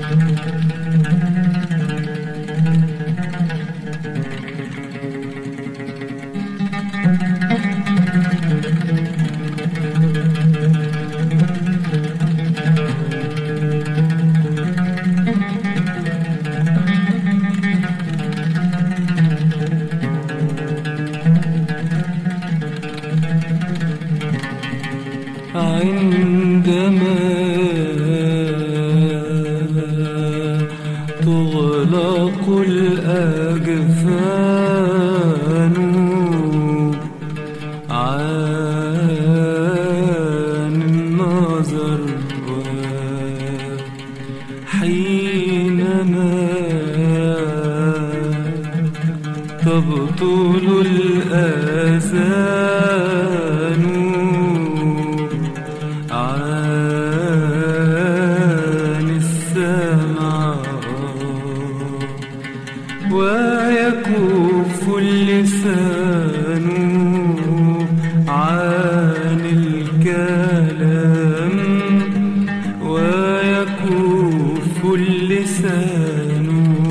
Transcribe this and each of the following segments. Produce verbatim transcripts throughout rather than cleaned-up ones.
عندما تغلق الأجفان عن النظر، حينما تبطل الآذان عن السمع، ويكف اللسان عن الكلام، ويكف اللسان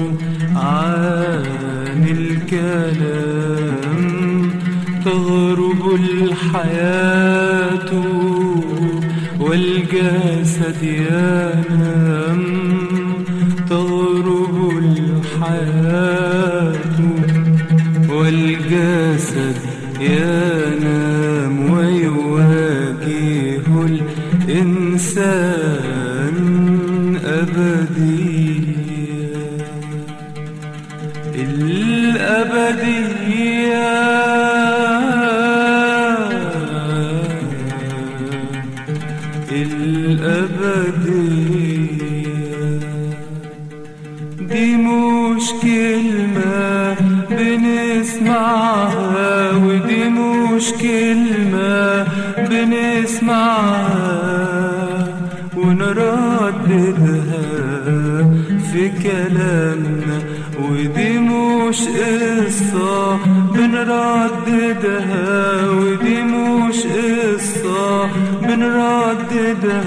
عن الكلام. تغرب الحياة والجسد ينام، تغرب الحياة والجسد ينام، ويواجه الإنسان أبدية الأبدية الأبدية. دي مش كلمة بنسمعها، ودي مش كلمة بنسمعها ونرددها في كلامنا، ودي مش قصة بنرددها، ودي مش قصة بنرددها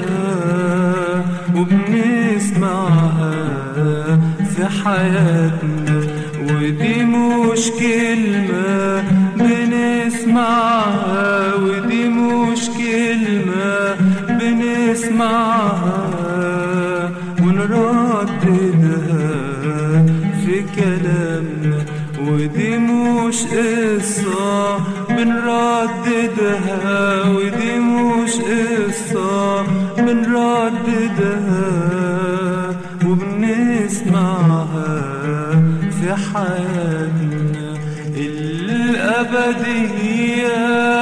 وبنسمعها في حياتنا. ودي مش كلمة بنسمعها، ودي مش كلمة بنسمعها ونرددها في كلامنا، ودي مش قصة بنرددها، ودي مش قصة بنرددها وبنسمعها في حياتنا الأبدية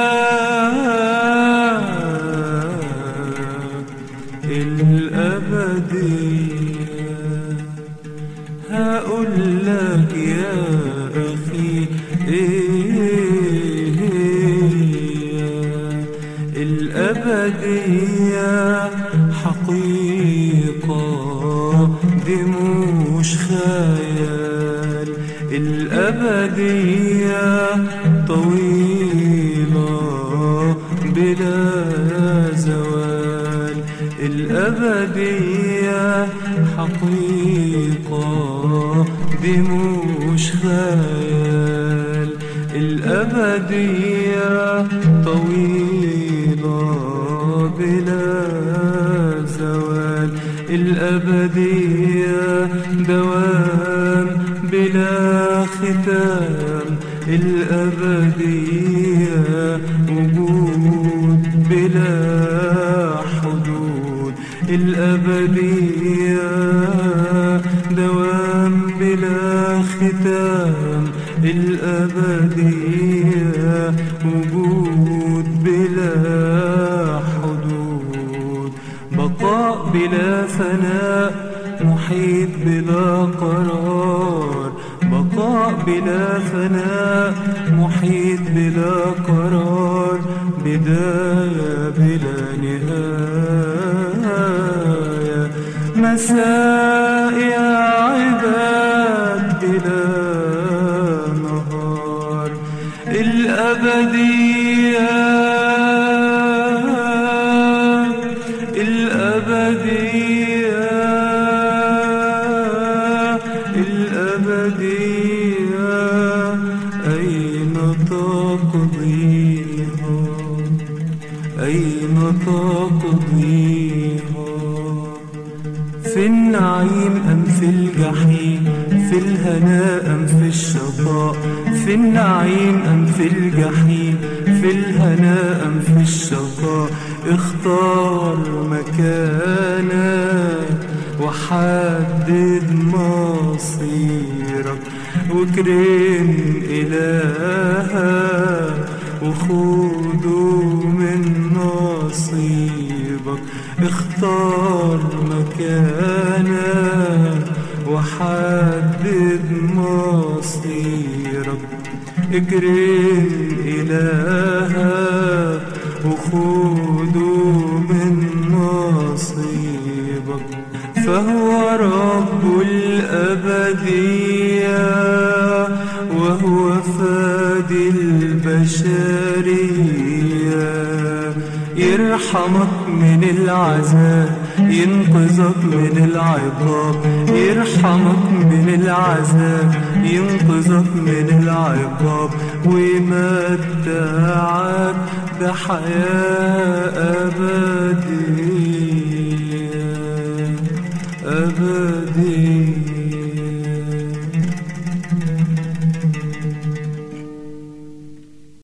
الأبدية. هقول لك يا أخي إيه الأبدية؟ حقيقة دي مش خيال. الأبدية طويلة بلا زوال، الأبدية حقيقة دي مش خيال. الأبدية طويلة بلا زوال، الأبدية دوام بلا ختام، الأبدية وجود بلا حدود، الأبدية دوام بلا ختام، الأبدية وجود بلا حدود. بقاء بلا فناء، محيط بلا قرار، بقاء بلا فناء، محيط بلا قرار، بداية بلا نهاية، مساء يا عباد بلا نهار. الأبدية الأبدية في النعيم أم في الجحيم، في الهناء أم في الشقاء، في النعيم أم في الجحيم، في الهناء أم في الشقاء. اختار مكانك وحدد مصيرك، واكرم إلهك وخده من نصيبك. اختار مكانك وحدد مصيرك، اكرم إلهك وخده من نصيبك. فهو رب الأبدية وهو فادي البشرية، يرحمك من العذاب، ينقذك من العقاب، يرحمك من العذاب، ينقذك من العقاب، ويمتعك بحياة أبدية.